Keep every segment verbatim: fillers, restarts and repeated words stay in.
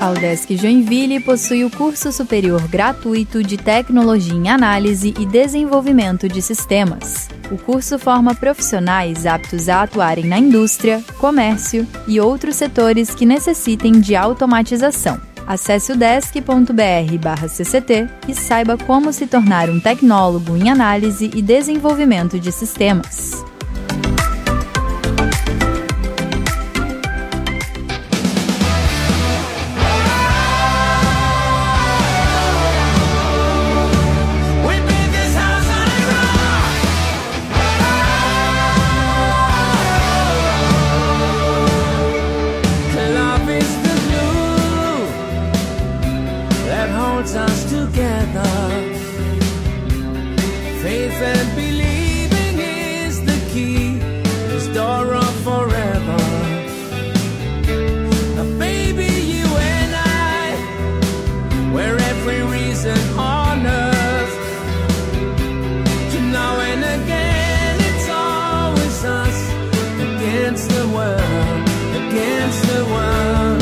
A Udesc Joinville possui o curso superior gratuito de Tecnologia em Análise e Desenvolvimento de Sistemas. O curso forma profissionais aptos a atuarem na indústria, comércio e outros setores que necessitem de automatização. Acesse udesc ponto br barra C C T e saiba como se tornar um tecnólogo em análise e desenvolvimento de sistemas. Us together, faith and believing is the key, this door of forever. Now, baby, you and I, we're every reason on earth. To now and again, it's always us against the world, against the world.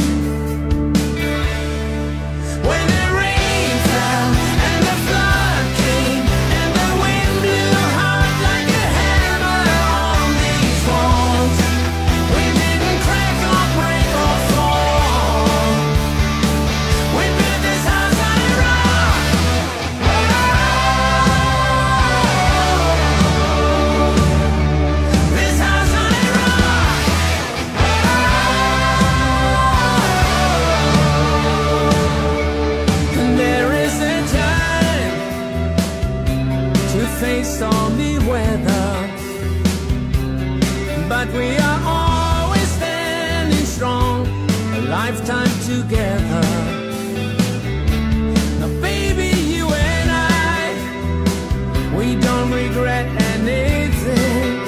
Face stormy weather, but we are always standing strong, a lifetime together. Now, baby, you and I, we don't regret anything.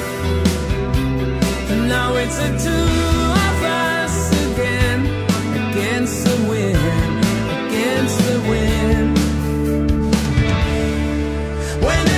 Now it's a two of us again, against the wind, against the wind. When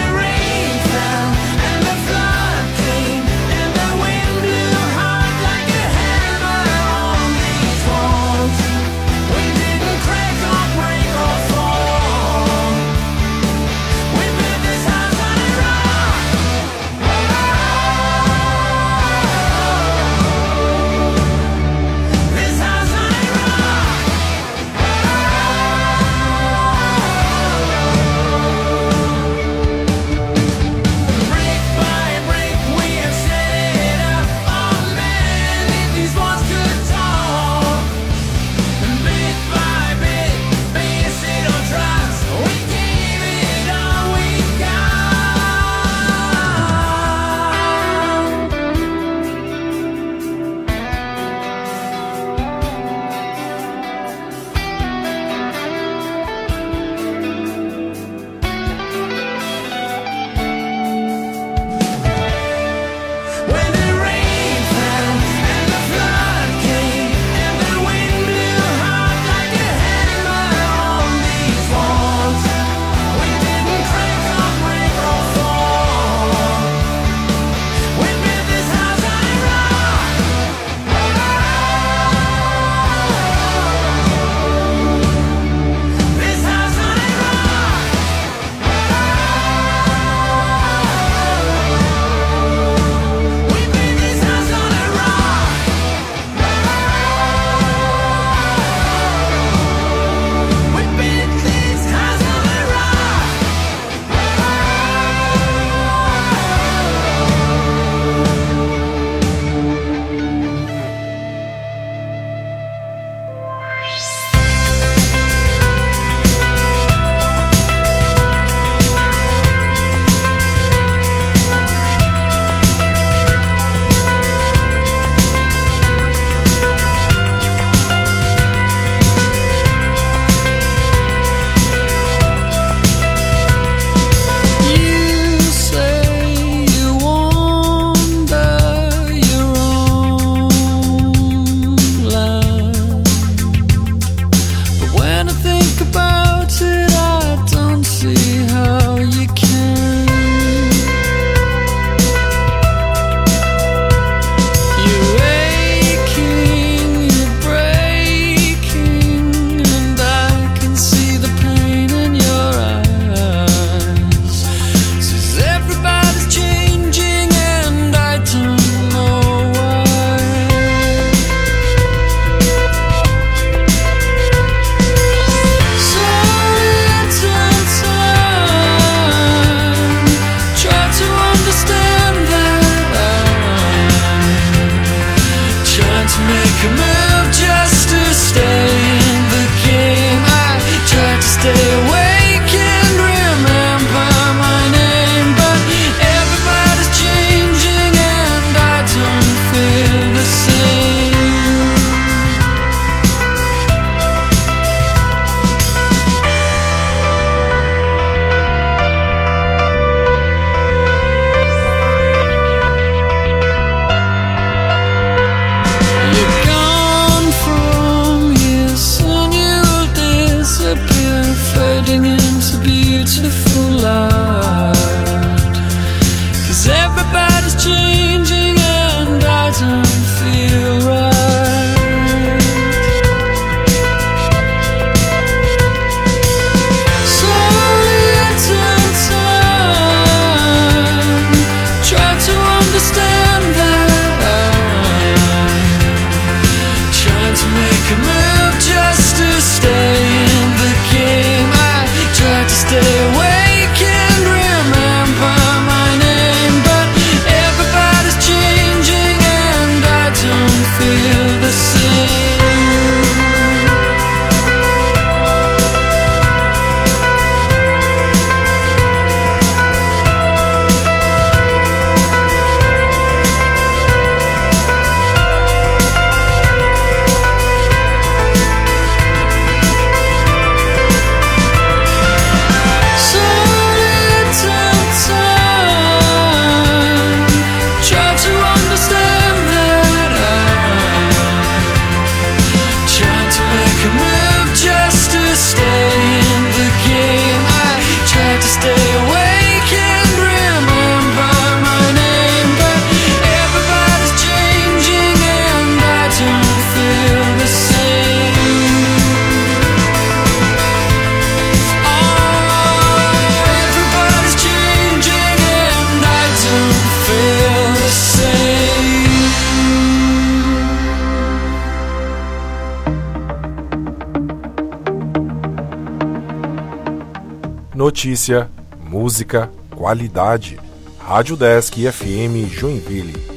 Notícia, música, qualidade. Rádio Desk F M Joinville.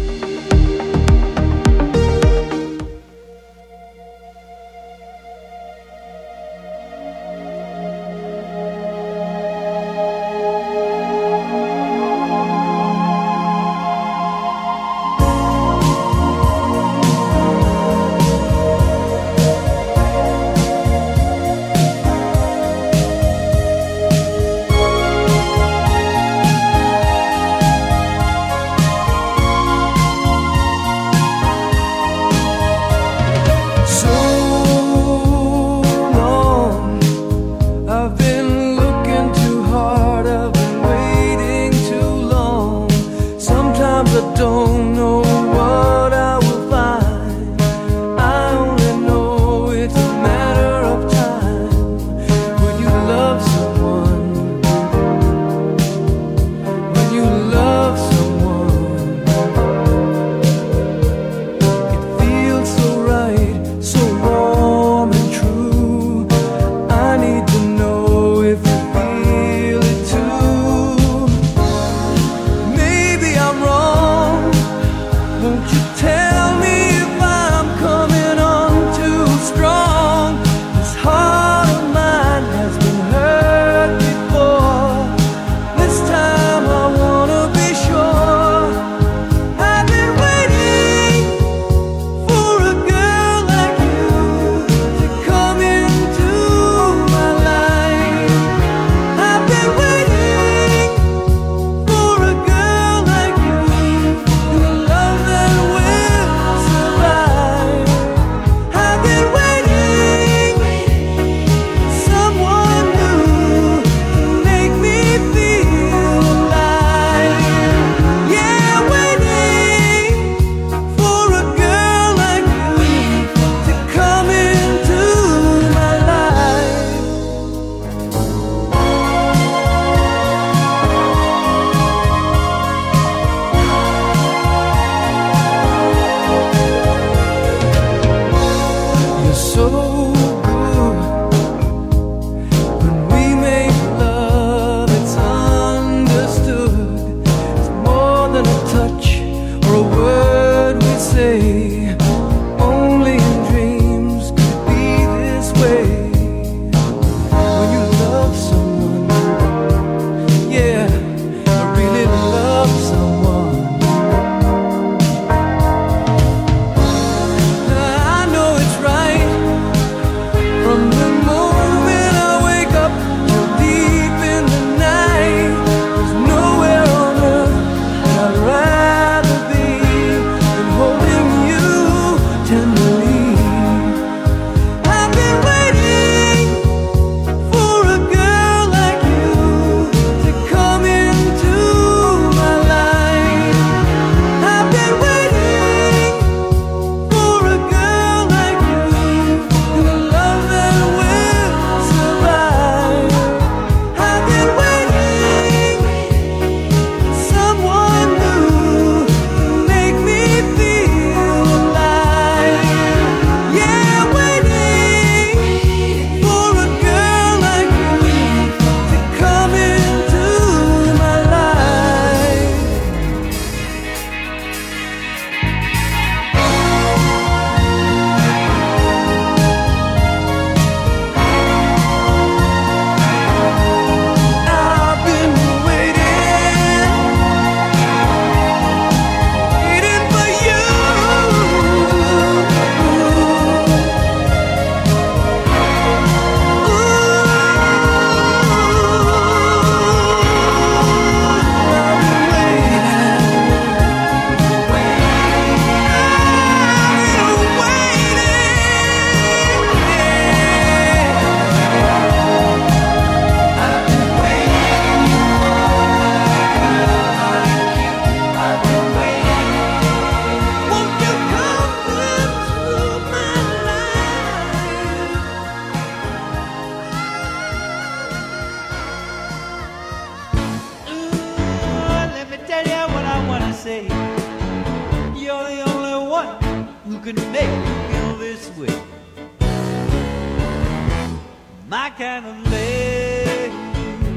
could make me feel this way. My kind of lady.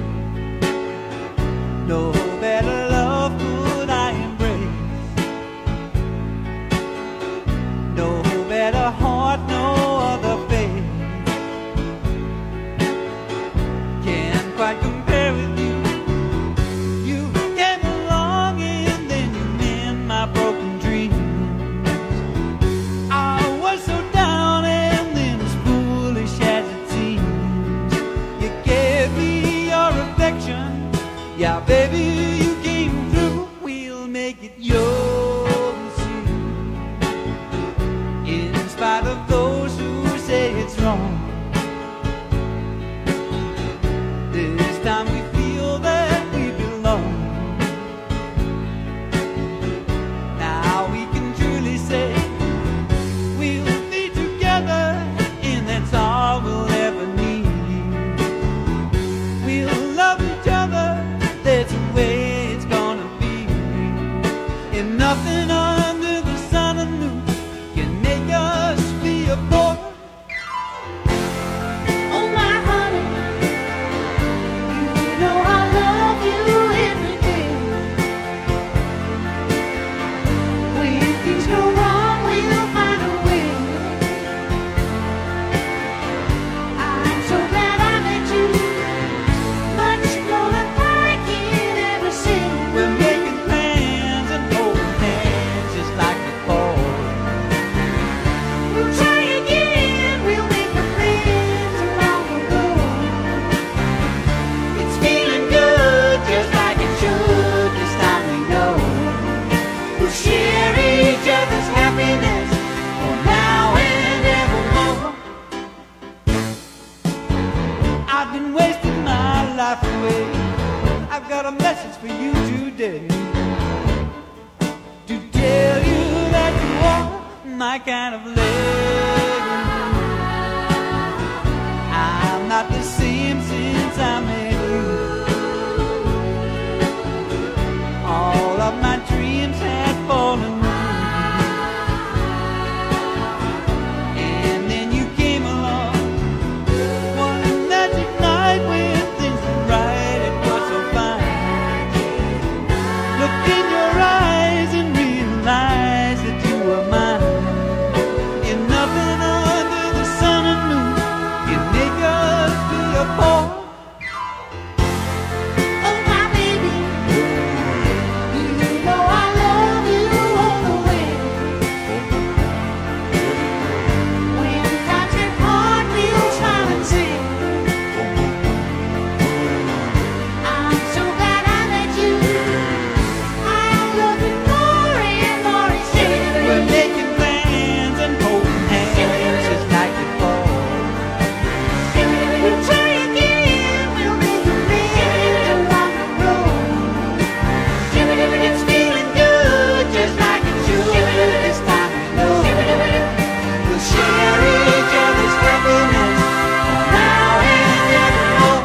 No better love could I embrace. No better heart, no other face can't quite compare with you. You came along and then you mend my broken dreams. I was so down and then as foolish as it seems. You gave me your affection, yeah, baby, you came through. We'll make it yours and see. In spite of those who say it's wrong, this time we feel that we belong. Now we can truly say we'll be together, and that's all we'll ever need. We'll love each other, that's the way it's gonna be. And nothing under the sun anew can make us be apart. Oh my honey, you know I love you every day. When things go wrong, we'll find a way. I'm so glad I met you, much more than I can ever say. We're making plans and holding hands just like before. We'll try again, we'll make amends along the road. It's feeling good just like it should. This time we know we'll share each other's happiness for now and evermore. I've been wasting my life away. I've got a message for you today, to tell you that you are my kind of lady. I'm not the same since I met you. All of my dreams had fallen through, and then you came along. One magic night when things were right, it was so fine. Look in your eyes and realize that you were mine. And nothing under the sun and moon can make us be apart. Oh my baby, you know I love you all the way. When times get hard, we'll smile and sing. I'm so glad I met you. I love you more and more each We're day. making plans and holding hands just like before. We'll try again, we'll make amends along the road. It's feeling good just like it should. This time we know we'll share each other's happiness now and evermore.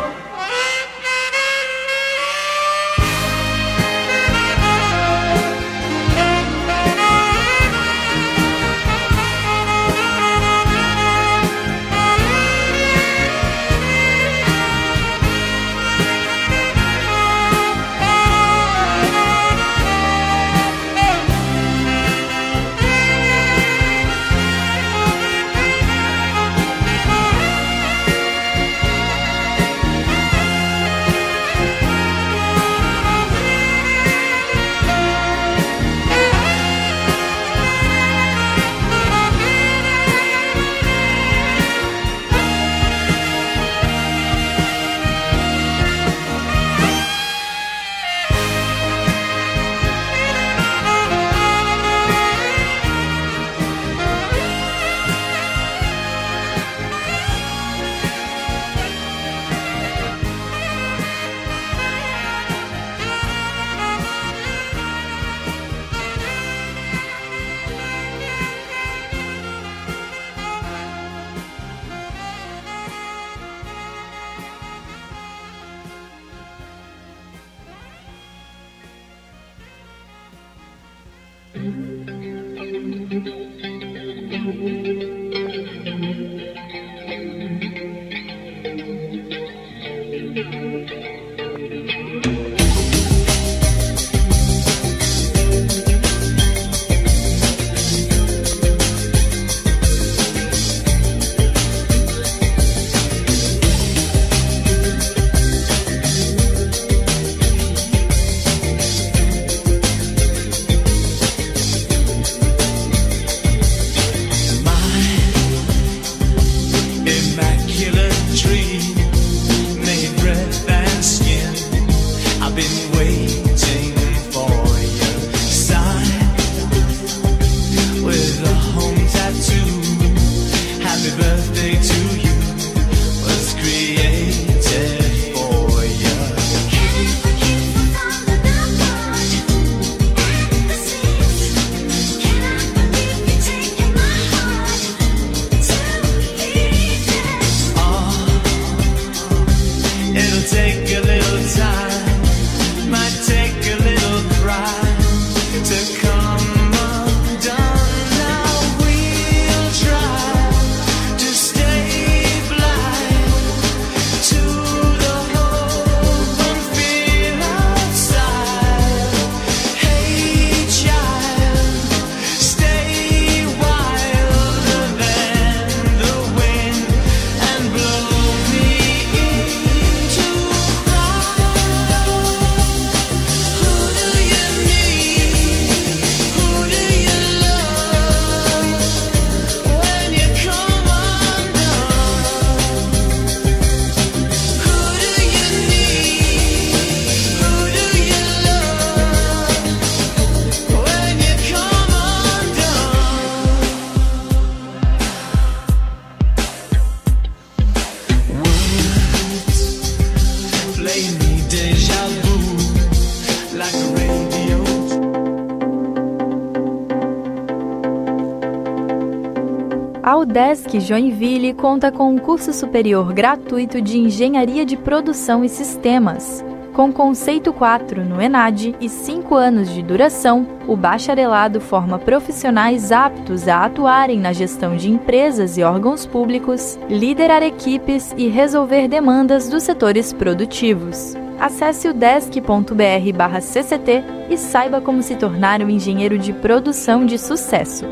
A UDESC Joinville conta com um curso superior gratuito de Engenharia de Produção e Sistemas. Com conceito quatro no ENAD e cinco anos de duração, o bacharelado forma profissionais aptos a atuarem na gestão de empresas e órgãos públicos, liderar equipes e resolver demandas dos setores produtivos. Acesse udesc ponto br barra C C T e saiba como se tornar um engenheiro de produção de sucesso.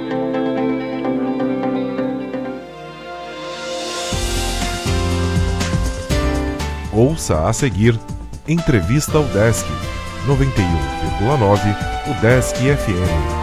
Ouça a seguir Entrevista UDESC, noventa e um vírgula nove UDESC F M.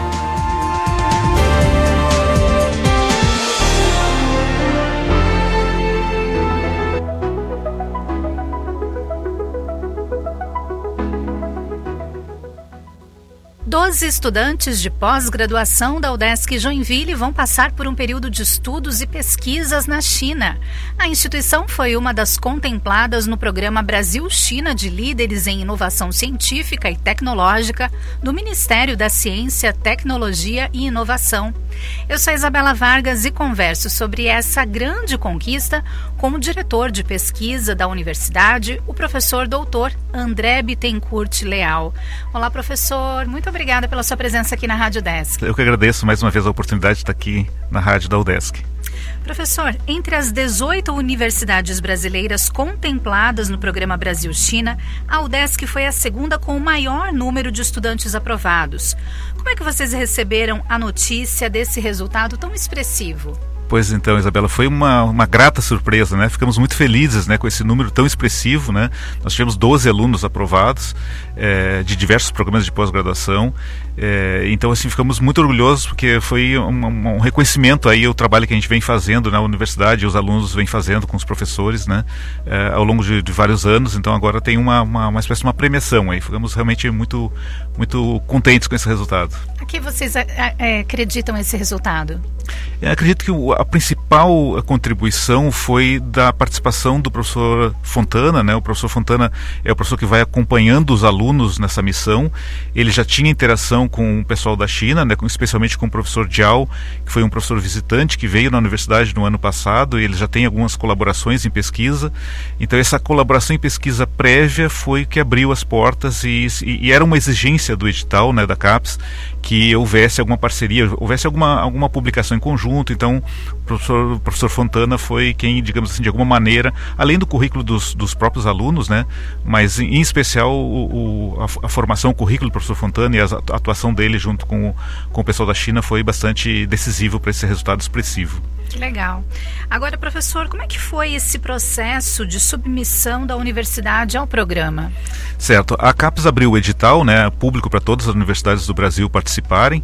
Doze estudantes de pós-graduação da UDESC Joinville vão passar por um período de estudos e pesquisas na China. A instituição foi uma das contempladas no programa Brasil-China de Líderes em Inovação Científica e Tecnológica do Ministério da Ciência, Tecnologia e Inovação. Eu sou Isabela Vargas e converso sobre essa grande conquista com o diretor de pesquisa da universidade, o professor doutor André Bittencourt Leal. Olá, professor. Muito obrigada pela sua presença aqui na Rádio UDESC. Eu que agradeço mais uma vez a oportunidade de estar aqui na Rádio da UDESC. Professor, entre as dezoito universidades brasileiras contempladas no programa Brasil-China, a UDESC foi a segunda com o maior número de estudantes aprovados. Como é que vocês receberam a notícia desse resultado tão expressivo? Pois então, Isabela, foi uma, uma grata surpresa, né? Ficamos muito felizes, né, com esse número tão expressivo, né? Nós tivemos doze alunos aprovados é, de diversos programas de pós-graduação. É, então, assim, ficamos muito orgulhosos porque foi um, um reconhecimento aí ao trabalho que a gente vem fazendo na universidade, os alunos vêm fazendo com os professores, né? É, ao longo de, de vários anos. Então, agora tem uma, uma, uma espécie de uma premiação aí. Ficamos realmente muito, muito contentes com esse resultado. A que vocês é, é, acreditam esse resultado? Eu acredito que a principal contribuição foi da participação do professor Fontana, né? O professor Fontana é o professor que vai acompanhando os alunos nessa missão. Ele já tinha interação com o pessoal da China, né? Especialmente com o professor Jiao, que foi um professor visitante que veio na universidade no ano passado, e ele já tem algumas colaborações em pesquisa. Então essa colaboração em pesquisa prévia foi que abriu as portas e, e, e era uma exigência do edital, né, da CAPES, que houvesse alguma parceria, houvesse alguma, alguma publicação em conjunto. Então o professor, o professor Fontana foi quem, digamos assim, de alguma maneira, além do currículo dos, dos próprios alunos, né, mas em especial o, o, a, a formação, o currículo do professor Fontana e a atuação dele junto com o, com o pessoal da China foi bastante decisivo para esse resultado expressivo. Que legal. Agora, professor, como é que foi esse processo de submissão da universidade ao programa? Certo. A CAPES abriu o edital, né, público para todas as universidades do Brasil participarem.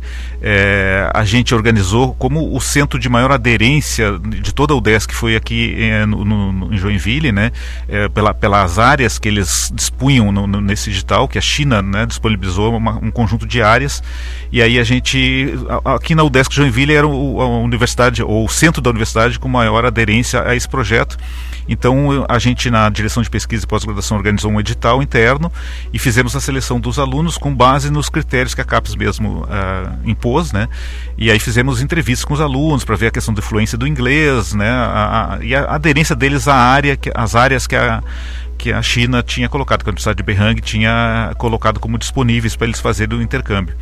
É, a gente organizou como o centro de maior aderência de toda a UDESC, que foi aqui é, no, no, em Joinville, né, é, pela, pelas áreas que eles dispunham no, no, nesse edital, que a China, né, disponibilizou uma, um conjunto de áreas. E aí a gente, aqui na UDESC Joinville era o, a universidade, ou o centro da universidade com maior aderência a esse projeto. Então a gente, na direção de pesquisa e pós-graduação, organizou um edital interno e fizemos a seleção dos alunos com base nos critérios que a CAPES mesmo uh, impôs, né? E aí fizemos entrevistas com os alunos para ver a questão da fluência do inglês, né? A, a, e a aderência deles à área, que, às áreas que a que a China tinha colocado, que a Universidade de Beihang tinha colocado como disponíveis para eles fazerem o intercâmbio.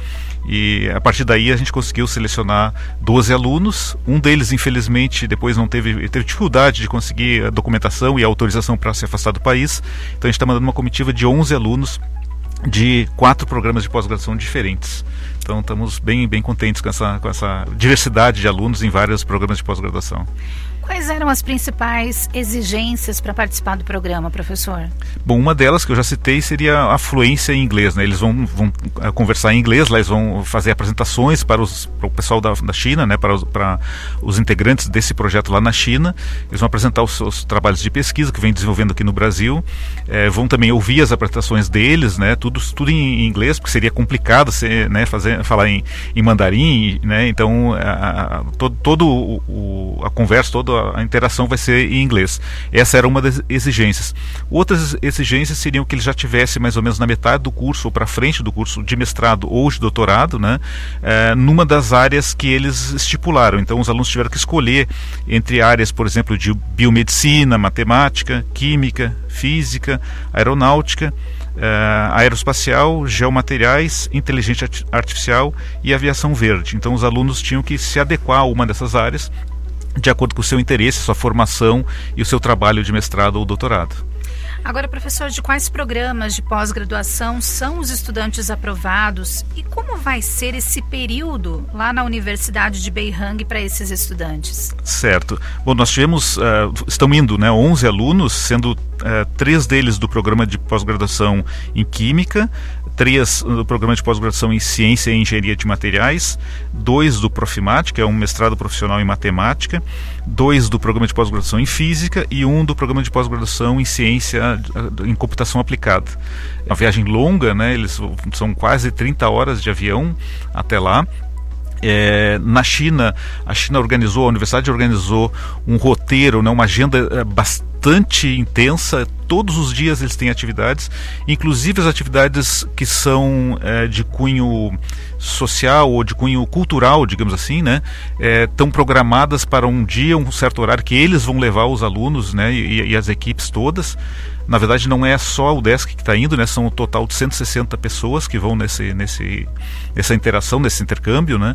E a partir daí a gente conseguiu selecionar doze alunos. Um deles, infelizmente, depois não teve, teve dificuldade de conseguir a documentação e a autorização para se afastar do país. Então a gente está mandando uma comitiva de onze alunos de quatro programas de pós-graduação diferentes. Então estamos bem, bem contentes com essa, com essa diversidade de alunos em vários programas de pós-graduação. Quais eram as principais exigências para participar do programa, professor? Bom, uma delas que eu já citei seria a fluência em inglês, né? Eles vão, vão conversar em inglês, lá eles vão fazer apresentações para, os, para o pessoal da, da China, né? Para os, para os integrantes desse projeto lá na China. Eles vão apresentar os seus trabalhos de pesquisa que vem desenvolvendo aqui no Brasil. É, vão também ouvir as apresentações deles, né? Tudo, tudo em inglês, porque seria complicado ser, né? Fazer, falar em, em mandarim, né? Então a, a, todo, todo o, a conversa, toda a, a interação vai ser em inglês. Essa era uma das exigências. Outras exigências seriam que eles já tivessem mais ou menos na metade do curso ou para frente do curso de mestrado ou de doutorado, né, é, numa das áreas que eles estipularam. Então os alunos tiveram que escolher entre áreas, por exemplo, de biomedicina, matemática, química, física, aeronáutica, Uh, aeroespacial, geomateriais, inteligência artificial e aviação verde. Então os alunos tinham que se adequar a uma dessas áreas de acordo com o seu interesse, sua formação e o seu trabalho de mestrado ou doutorado. Agora, professor, de quais programas de pós-graduação são os estudantes aprovados e como vai ser esse período lá na Universidade de Beihang para esses estudantes? Certo. Bom, nós tivemos, uh, estão indo, né, onze alunos, sendo uh, três deles do programa de pós-graduação em Química, três do programa de pós-graduação em Ciência e Engenharia de Materiais, dois do Profimat, que é um mestrado profissional em Matemática, dois do programa de pós-graduação em Física e um do programa de pós-graduação em Ciência em Computação Aplicada. É uma viagem longa, né? Eles são quase trinta horas de avião até lá. É, na China, a China organizou, a universidade organizou um roteiro, né, uma agenda bastante intensa. Todos os dias eles têm atividades, inclusive as atividades que são é, de cunho social ou de cunho cultural, digamos assim, né, estão é, programadas para um dia, um certo horário que eles vão levar os alunos, né, e, e as equipes todas. Na verdade não é só a UDESC que está indo, né? São um total de cento e sessenta pessoas que vão nesse, nesse, nessa interação, nesse intercâmbio, né?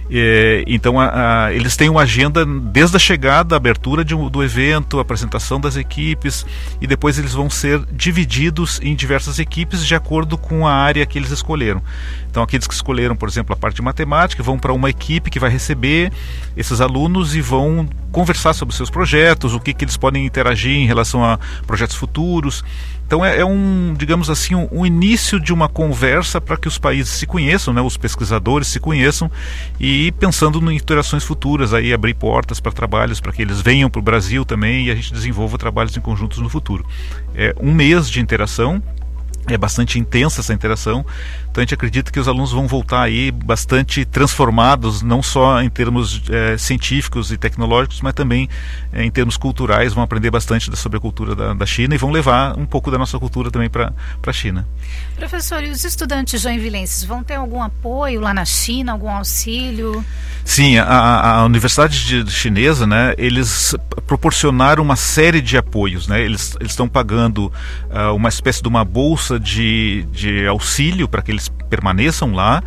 E, então a, a, eles têm uma agenda desde a chegada, a abertura de, do evento, a apresentação das equipes, e depois eles vão ser divididos em diversas equipes de acordo com a área que eles escolheram. Então aqueles que escolheram, por exemplo, a parte de matemática, vão para uma equipe que vai receber esses alunos e vão conversar sobre seus projetos, o que, que eles podem interagir em relação a projetos futuros. Então é, é um, digamos assim, um, um início de uma conversa para que os países se conheçam, né, os pesquisadores se conheçam, e pensando em interações futuras, aí abrir portas para trabalhos, para que eles venham para o Brasil também e a gente desenvolva trabalhos em conjuntos no futuro. É um mês de interação. É bastante intensa essa interação, então a gente acredita que os alunos vão voltar aí bastante transformados, não só em termos é, científicos e tecnológicos, mas também é, em termos culturais. Vão aprender bastante sobre a cultura da, da China e vão levar um pouco da nossa cultura também para a China. Professor, e os estudantes joinvilenses vão ter algum apoio lá na China, algum auxílio? Sim, a, a Universidade de, Chinesa, né, eles proporcionaram uma série de apoios, né, eles estão pagando uh, uma espécie de uma bolsa de, de auxílio para que eles permaneçam lá.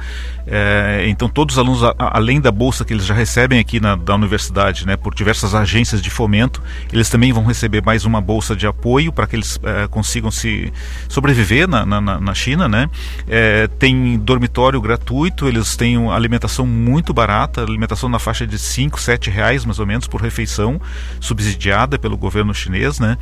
É, então todos os alunos, a, além da bolsa que eles já recebem aqui na da universidade, né, por diversas agências de fomento, eles também vão receber mais uma bolsa de apoio para que eles é, consigam se sobreviver na, na, na China, né? É, tem dormitório gratuito, eles têm uma alimentação muito barata, alimentação na faixa de cinco, sete reais mais ou menos por refeição, subsidiada pelo governo chinês, né?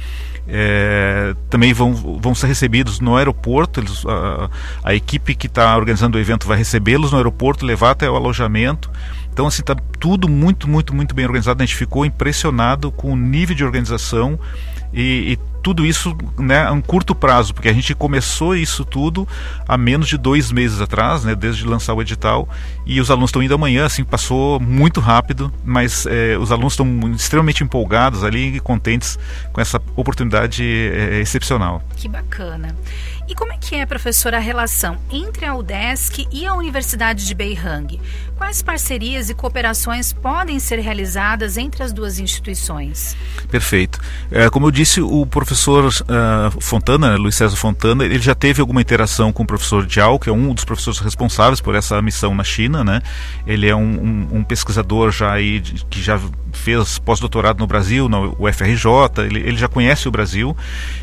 É, também vão, vão ser recebidos no aeroporto. Eles, a, a equipe que está organizando o evento vai recebê-los no aeroporto, levar até o alojamento. Então assim, está tudo muito, muito, muito bem organizado. A gente ficou impressionado com o nível de organização e, e tudo isso, né, a um curto prazo, porque a gente começou isso tudo há menos de dois meses atrás, né, desde lançar o edital, e os alunos estão indo amanhã, assim, passou muito rápido, mas é, os alunos estão extremamente empolgados ali e contentes com essa oportunidade é, excepcional. Que bacana. E como é que é, professor, a relação entre a UDESC e a Universidade de Beihang? Quais parcerias e cooperações podem ser realizadas entre as duas instituições? Perfeito. É, como eu disse, o professor uh, Fontana, Luiz César Fontana, ele já teve alguma interação com o professor Jiao, que é um dos professores responsáveis por essa missão na China, né? Ele é um, um, um pesquisador já aí de, que já fez pós-doutorado no Brasil, na U F R J, ele, ele já conhece o Brasil,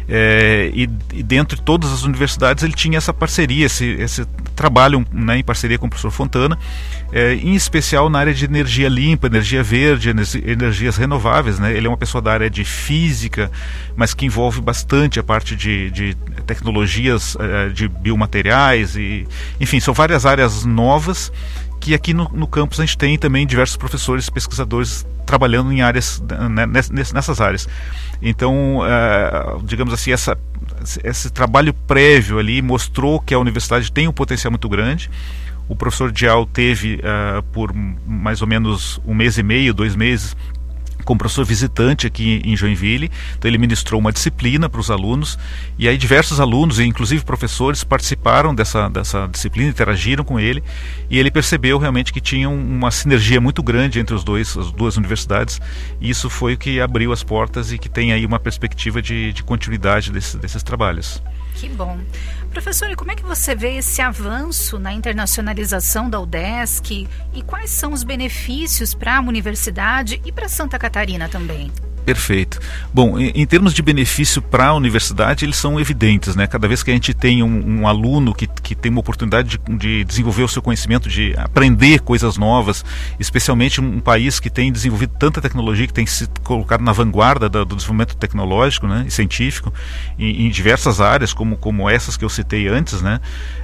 é, e, e dentro de todas as universidades ele tinha essa parceria, esse, esse trabalho, né, em parceria com o professor Fontana, é, em especial na área de energia limpa, energia verde, energias renováveis, né? Ele é uma pessoa da área de física, mas que envolve bastante a parte de, de tecnologias uh, de biomateriais, e, enfim, são várias áreas novas que aqui no, no campus a gente tem também diversos professores, pesquisadores trabalhando em áreas, né, nessas áreas. Então, uh, digamos assim, essa, esse trabalho prévio ali mostrou que a universidade tem um potencial muito grande. O professor Jiao teve uh, por mais ou menos um mês e meio, dois meses, como professor visitante aqui em Joinville. Então ele ministrou uma disciplina para os alunos, e aí diversos alunos, e inclusive professores, participaram dessa, dessa disciplina, interagiram com ele, e ele percebeu realmente que tinha uma sinergia muito grande entre os dois, as duas universidades, e isso foi o que abriu as portas e que tem aí uma perspectiva de, de continuidade desse, desses trabalhos. Que bom. Professor, e como é que você vê esse avanço na internacionalização da UDESC e quais são os benefícios para a universidade e para Santa Catarina também? Perfeito. Bom, em, em termos de benefício para a universidade, eles são evidentes, né? Cada vez que a gente tem um, um aluno que, que tem uma oportunidade de, de desenvolver o seu conhecimento, de aprender coisas novas, especialmente um, um país que tem desenvolvido tanta tecnologia, que tem se colocado na vanguarda do, do desenvolvimento tecnológico, né, e científico, em, em diversas áreas, como, como essas que eu citei antes, né?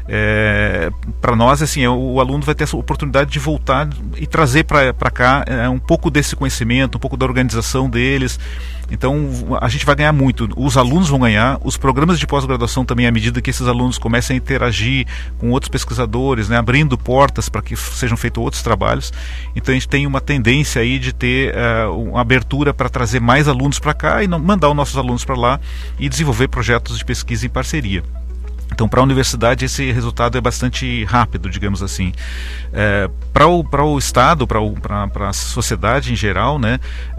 É, para nós, assim, o, o aluno vai ter essa oportunidade de voltar e trazer para cá é, um pouco desse conhecimento, um pouco da organização deles. Então a gente vai ganhar muito, os alunos vão ganhar, os programas de pós-graduação também, à medida que esses alunos comecem a interagir com outros pesquisadores, né, abrindo portas para que sejam feitos outros trabalhos. Então a gente tem uma tendência aí de ter uh, uma abertura para trazer mais alunos para cá e não, mandar os nossos alunos para lá e desenvolver projetos de pesquisa em parceria. Então, para a universidade, esse resultado é bastante rápido, digamos assim. É, para o, para o Estado, para a sociedade em geral, né,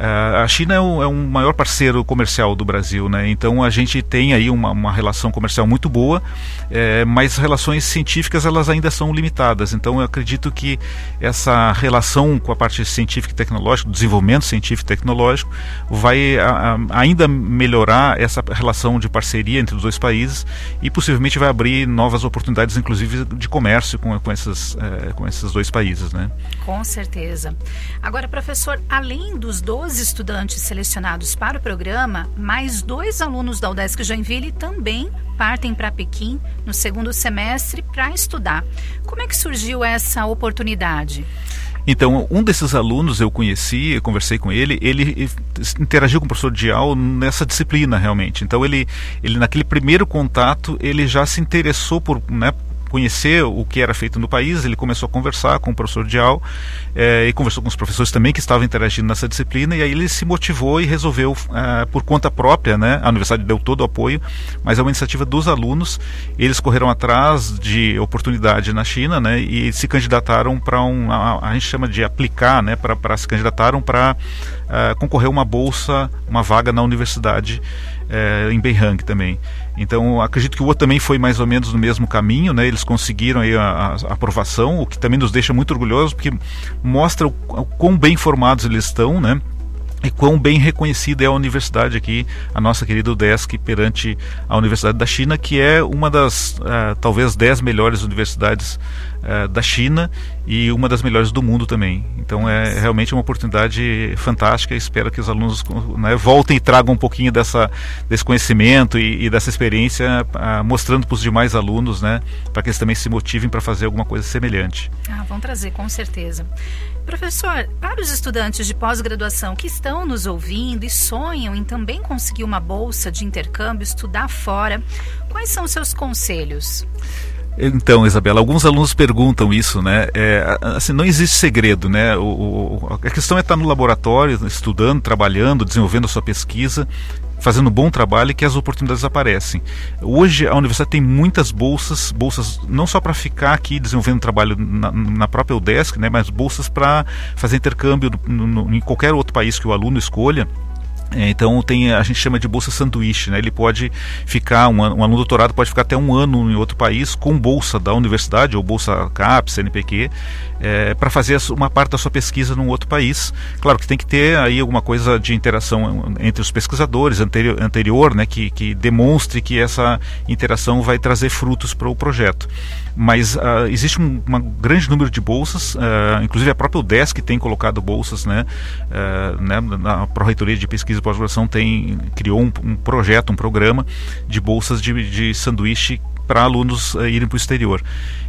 a China é o, é um maior parceiro comercial do Brasil, né, então a gente tem aí uma, uma relação comercial muito boa, é, mas relações científicas elas ainda são limitadas. Então, eu acredito que essa relação com a parte científica e tecnológica, desenvolvimento científico e tecnológico, vai a, a, ainda melhorar essa relação de parceria entre os dois países e possivelmente vai abrir novas oportunidades, inclusive de comércio com, com, esses, é, com esses dois países, né? Com certeza. Agora, professor, além dos doze estudantes selecionados para o programa, mais dois alunos da UDESC Joinville também partem para Pequim no segundo semestre para estudar. Como é que surgiu essa oportunidade? Então, um desses alunos eu conheci, eu conversei com ele, ele interagiu com o professor Dial nessa disciplina realmente. Então, ele, ele naquele primeiro contato, ele já se interessou por, né, conhecer o que era feito no país. Ele começou a conversar com o professor Dial é, e conversou com os professores também que estavam interagindo nessa disciplina, e aí ele se motivou e resolveu é, por conta própria, né, a universidade deu todo o apoio, mas é uma iniciativa dos alunos. Eles correram atrás de oportunidade na China, né, e se candidataram para um, a, a gente chama de aplicar, né, para se candidataram para uh, concorrer a uma bolsa, uma vaga na universidade é, em Beihang também. Então acredito que o outro também foi mais ou menos no mesmo caminho, né? Eles conseguiram aí a, a aprovação, o que também nos deixa muito orgulhosos, porque mostra o, o quão bem formados eles estão, né? E quão bem reconhecida é a universidade aqui, a nossa querida UDESC, perante a Universidade da China, que é uma das, uh, talvez, dez melhores universidades uh, da China e uma das melhores do mundo também. Então é realmente uma oportunidade fantástica. Espero que os alunos, né, voltem e tragam um pouquinho dessa, desse conhecimento e, e dessa experiência, uh, mostrando para os demais alunos, né, para que eles também se motivem para fazer alguma coisa semelhante. Ah, vão trazer, com certeza. Professor, para os estudantes de pós-graduação que estão nos ouvindo e sonham em também conseguir uma bolsa de intercâmbio, estudar fora, quais são os seus conselhos? Então, Isabela, alguns alunos perguntam isso, né? É, assim, não existe segredo, né? O, o, a questão é estar no laboratório, estudando, trabalhando, desenvolvendo a sua pesquisa, fazendo um bom trabalho, e que as oportunidades aparecem. Hoje a universidade tem muitas bolsas, bolsas não só para ficar aqui desenvolvendo trabalho na, na própria UDESC, né, mas bolsas para fazer intercâmbio no, no, em qualquer outro país que o aluno escolha. Então tem, a gente chama de bolsa sanduíche, né? Ele pode ficar, um, um aluno doutorado pode ficar até um ano em outro país com bolsa da universidade, ou bolsa CAPES, C N P Q, é, para fazer uma parte da sua pesquisa num outro país. Claro que tem que ter aí alguma coisa de interação entre os pesquisadores anterior, anterior, né? que, que demonstre que essa interação vai trazer frutos para o projeto. Mas uh, existe um, um grande número de bolsas, uh, inclusive a própria UDESC tem colocado bolsas, né, uh, né, na Pró-Reitoria de Pesquisa e Pós-Graduação tem, criou um, um projeto, um programa de bolsas de, de sanduíche para alunos uh, irem para o exterior.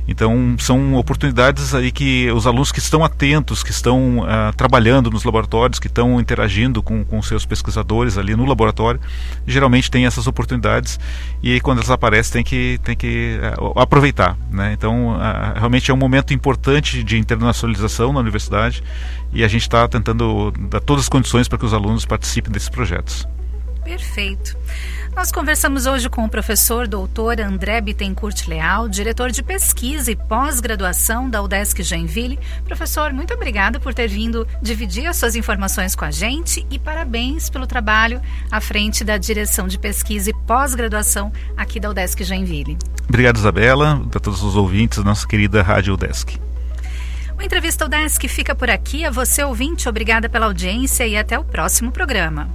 Então são oportunidades aí que os alunos que estão atentos, que estão uh, trabalhando nos laboratórios, que estão interagindo com, com seus pesquisadores ali no laboratório, geralmente têm essas oportunidades, e aí, quando elas aparecem tem que, tem que uh, aproveitar, né? Então uh, realmente é um momento importante de internacionalização na universidade, e a gente está tentando dar todas as condições para que os alunos participem desses projetos. Perfeito. Nós conversamos hoje com o professor doutor André Bittencourt Leal, diretor de pesquisa e pós-graduação da UDESC Joinville. Professor, muito obrigada por ter vindo dividir as suas informações com a gente, e parabéns pelo trabalho à frente da direção de pesquisa e pós-graduação aqui da UDESC Joinville. Obrigado, Isabela, a todos os ouvintes da nossa querida Rádio UDESC. O Entrevista UDESC fica por aqui. A você, ouvinte, obrigada pela audiência e até o próximo programa.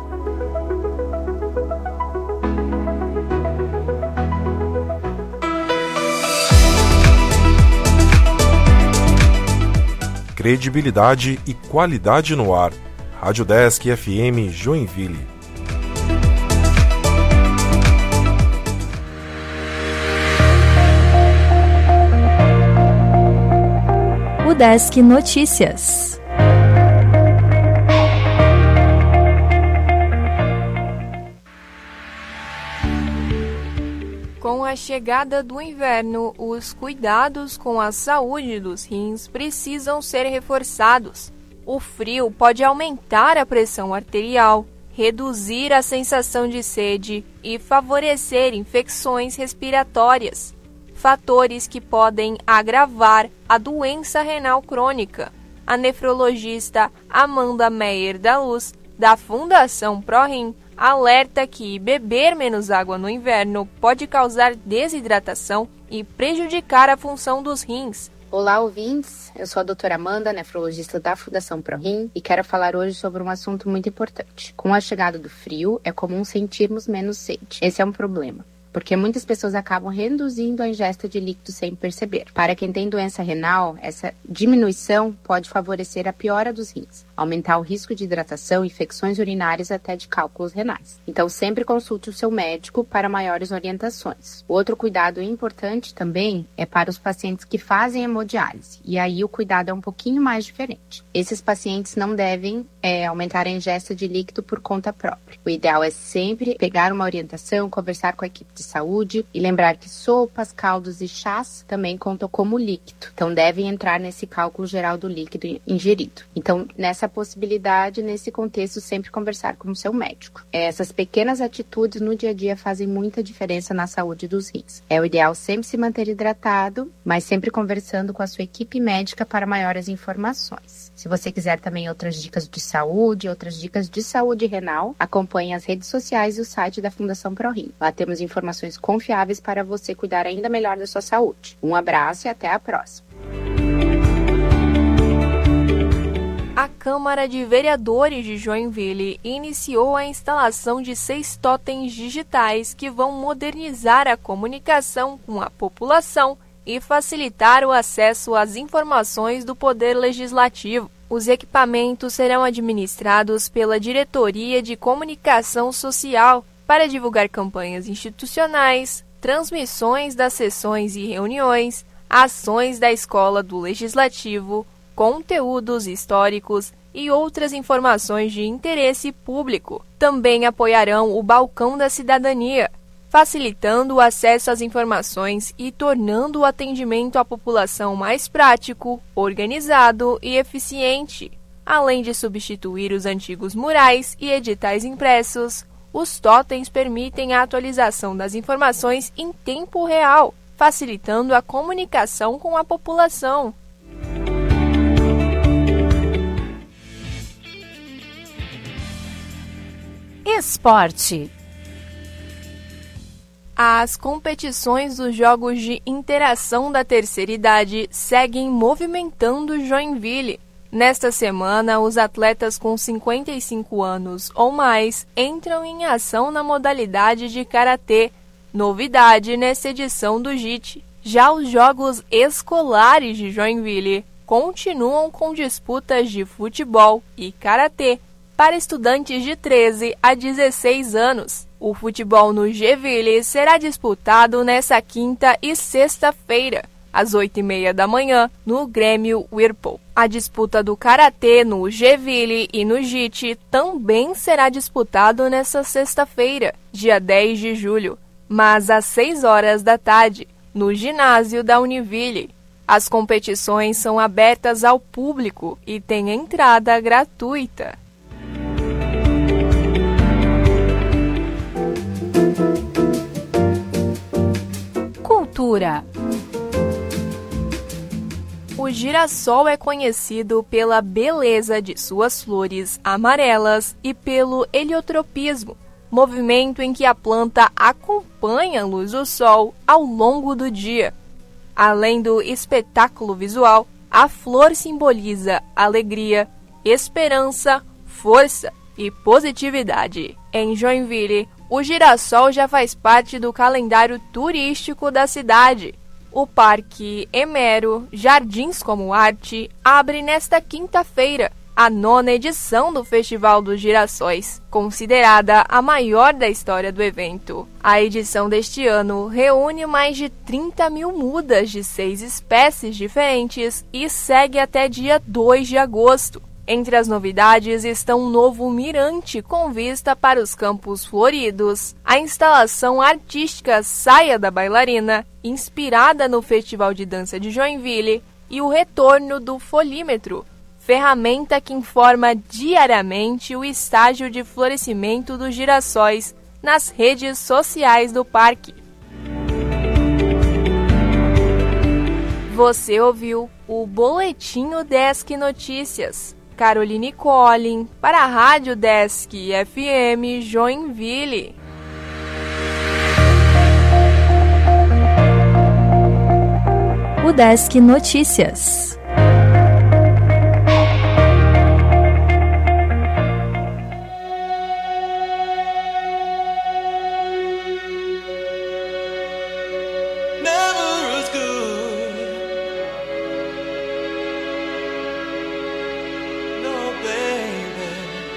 Credibilidade e qualidade no ar. Rádio UDESC F M Joinville. UDESC Notícias. Com a chegada do inverno, os cuidados com a saúde dos rins precisam ser reforçados. O frio pode aumentar a pressão arterial, reduzir a sensação de sede e favorecer infecções respiratórias, fatores que podem agravar a doença renal crônica. A nefrologista Amanda Meyer da Luz, da Fundação ProRim, alerta que beber menos água no inverno pode causar desidratação e prejudicar a função dos rins. Olá, ouvintes. Eu sou a doutora Amanda, nefrologista da Fundação ProRim, e quero falar hoje sobre um assunto muito importante. Com a chegada do frio, é comum sentirmos menos sede. Esse é um problema, porque muitas pessoas acabam reduzindo a ingesta de líquido sem perceber. Para quem tem doença renal, essa diminuição pode favorecer a piora dos rins, aumentar o risco de hidratação, infecções urinárias, até de cálculos renais. Então, sempre consulte o seu médico para maiores orientações. Outro cuidado importante também é para os pacientes que fazem hemodiálise, e aí o cuidado é um pouquinho mais diferente. Esses pacientes não devem é, aumentar a ingesta de líquido por conta própria. O ideal é sempre pegar uma orientação, conversar com a equipe de saúde e lembrar que sopas, caldos e chás também contam como líquido. Então, devem entrar nesse cálculo geral do líquido ingerido. Então, nessa possibilidade, nesse contexto, sempre conversar com o seu médico. Essas pequenas atitudes no dia a dia fazem muita diferença na saúde dos rins. É o ideal sempre se manter hidratado, mas sempre conversando com a sua equipe médica para maiores informações. Se você quiser também outras dicas de saúde, outras dicas de saúde renal, acompanhe as redes sociais e o site da Fundação ProRim. Lá temos informações confiáveis para você cuidar ainda melhor da sua saúde. Um abraço e até a próxima. A Câmara de Vereadores de Joinville iniciou a instalação de seis totens digitais que vão modernizar a comunicação com a população e facilitar o acesso às informações do Poder Legislativo. Os equipamentos serão administrados pela Diretoria de Comunicação Social para divulgar campanhas institucionais, transmissões das sessões e reuniões, ações da Escola do Legislativo, conteúdos históricos e outras informações de interesse público. Também apoiarão o Balcão da Cidadania, facilitando o acesso às informações e tornando o atendimento à população mais prático, organizado e eficiente. Além de substituir os antigos murais e editais impressos, os totens permitem a atualização das informações em tempo real, facilitando a comunicação com a população. Esporte. As competições dos Jogos de Interação da Terceira Idade seguem movimentando Joinville. Nesta semana, os atletas com cinquenta e cinco anos ou mais entram em ação na modalidade de karatê, novidade nesta edição do J I T. Já os Jogos Escolares de Joinville continuam com disputas de futebol e karatê para estudantes de treze a dezesseis anos. O futebol no G-Ville será disputado nesta quinta e sexta-feira. às oito e meia da manhã, no Grêmio Whirlpool. A disputa do Karatê no Joinville e no J I T também será disputado nesta sexta-feira, dia dez de julho, mas às seis horas da tarde, no ginásio da Univille. As competições são abertas ao público e têm entrada gratuita. Cultura. O girassol é conhecido pela beleza de suas flores amarelas e pelo heliotropismo, movimento em que a planta acompanha a luz do sol ao longo do dia. Além do espetáculo visual, a flor simboliza alegria, esperança, força e positividade. Em Joinville, o girassol já faz parte do calendário turístico da cidade. O Parque Emero Jardins como Arte abre nesta quinta-feira a nona edição do Festival dos Girassóis, considerada a maior da história do evento. A edição deste ano reúne mais de trinta mil mudas de seis espécies diferentes e segue até dia dois de agosto. Entre as novidades estão um novo mirante com vista para os Campos Floridos, a instalação artística Saia da Bailarina, inspirada no Festival de Dança de Joinville, e o retorno do folímetro, ferramenta que informa diariamente o estágio de florescimento dos girassóis nas redes sociais do parque. Você ouviu o Boletim Udesc Notícias. Caroline Collin, para a Rádio Desk F M Joinville. Udesc Notícias. Never as good. No, baby.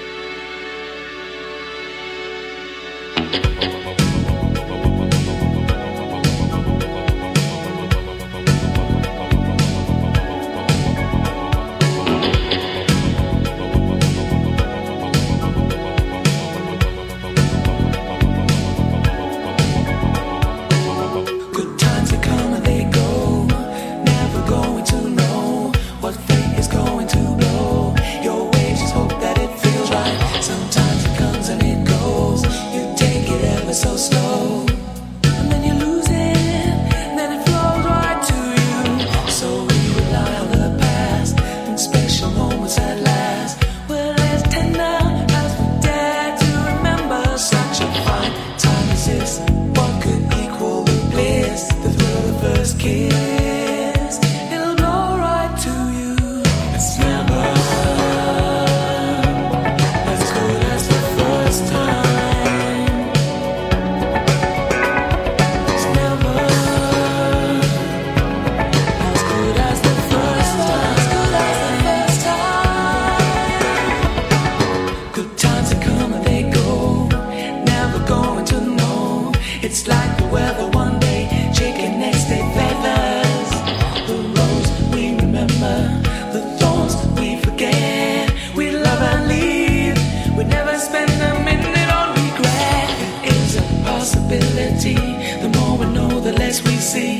Good times they come and they go. Never going to know what fate is going to blow. Your waves just hope that it feels right. Sometimes it comes and it goes. You take it ever so slow. And then you lose it. And then it flows right to you. So we rely on the past and special moments at last. Well, as tender as we dare to remember such a fine time as this. What could equal the bliss, the thrill of the first kiss? It'll blow right to you. It's never as good as the first time. It's never as good as the first time. As good as the first time. Good times they come and they go. Never going to know. It's like the weather one day, shaking next day feathers. The rose we remember, the thorns we forget. We love and leave, we never spend a minute on regret. It is a possibility, the more we know, the less we see.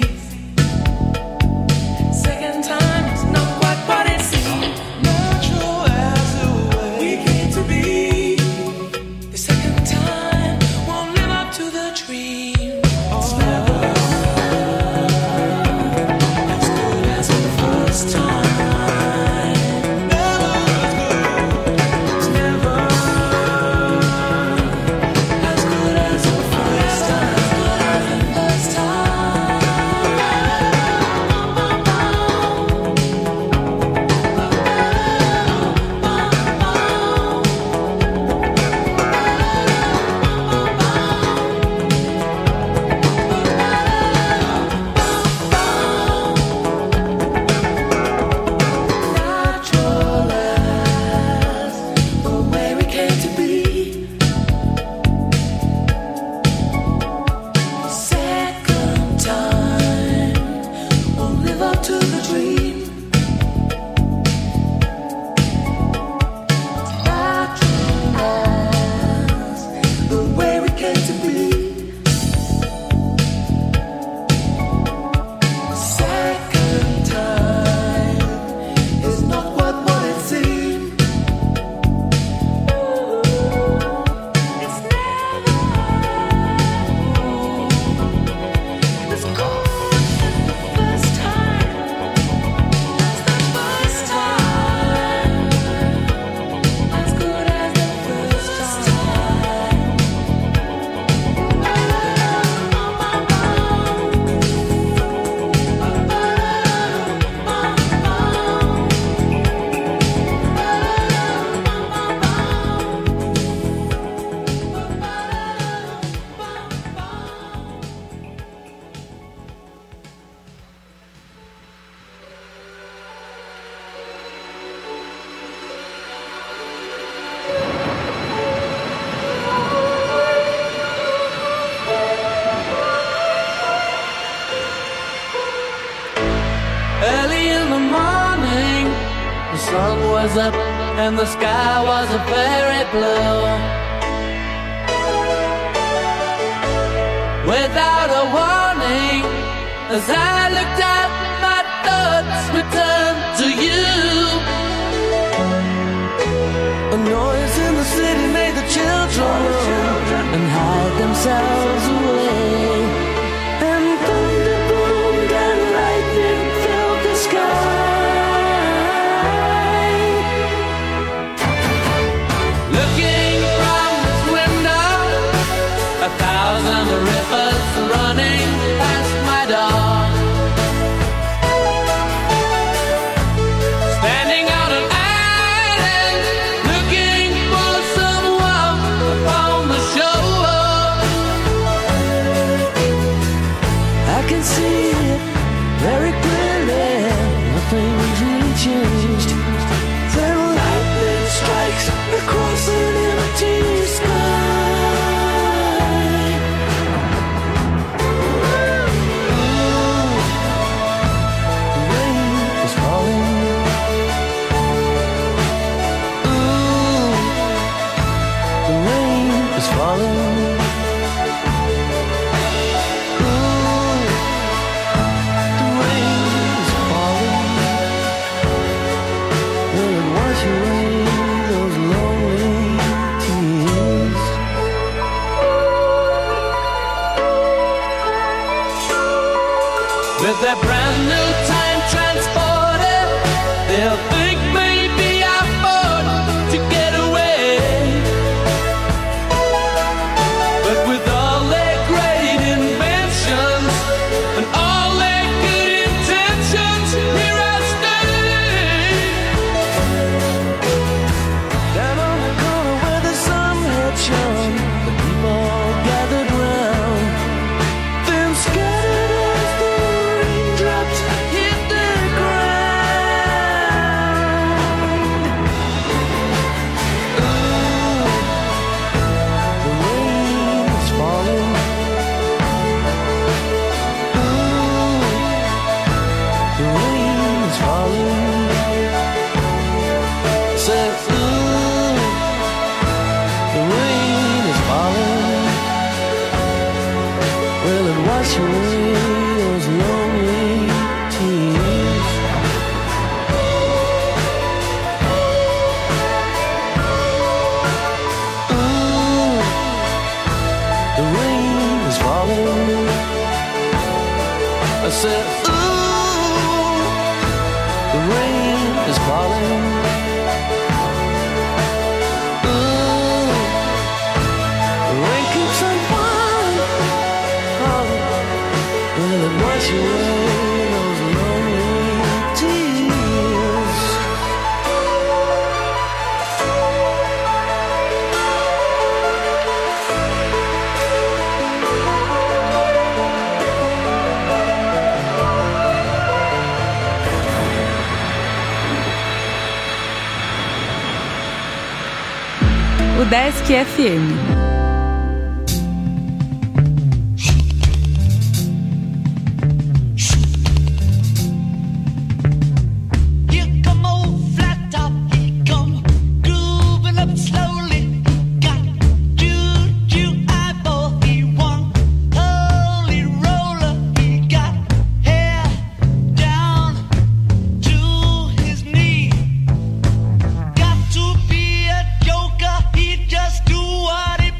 Second time is not quite what it seems. Natural as the way we came to be. The second time won't live up to the dream. It's never as good as the first time. Never as good. It's never as good as the first time. First time. sun was up and the sky was a very blue. Without a warning, as I looked out, my thoughts returned to you. A noise in the city made the children run and hide themselves away. And thunder boomed and lightning filled the sky. Looking from this window, a thousand rivers running past my door. Standing on an island, looking for someone upon the shore. I can see it very clearly, nothing's really changed. Then lightning strikes across an empty sky. With that brand new time transporter, they'll think maybe I'm bored to get away. But with all their great inventions and all their good intentions, here I stay. Down on the corner where the sun had shone, the people gathered round, then scattered as the raindrops hit the ground. Ooh, the rain is falling. Ooh, the rain is falling. Said, ooh, the rain is falling. Will it wash away those lonely tears? Ooh, the rain is falling. I said, ooh, the rain is falling. Ooh, the rain keeps on falling. Will it wash away those lonely tears? O Desk F M. Here come old flat top, he come grooving up slowly. Got juju eyeball, he one holy roller. He got hair down to his knee. Got to be a joker, he just do what he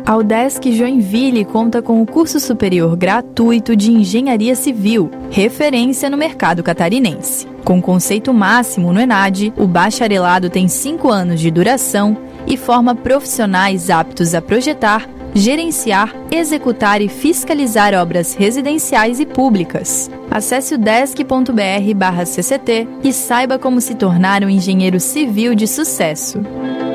A UDESC Joinville conta com o curso superior gratuito de Engenharia Civil, referência no mercado catarinense. Com conceito máximo no ENAD, o bacharelado tem cinco anos de duração e forma profissionais aptos a projetar, gerenciar, executar e fiscalizar obras residenciais e públicas. Acesse o desc ponto br barra C C T e saiba como se tornar um engenheiro civil de sucesso.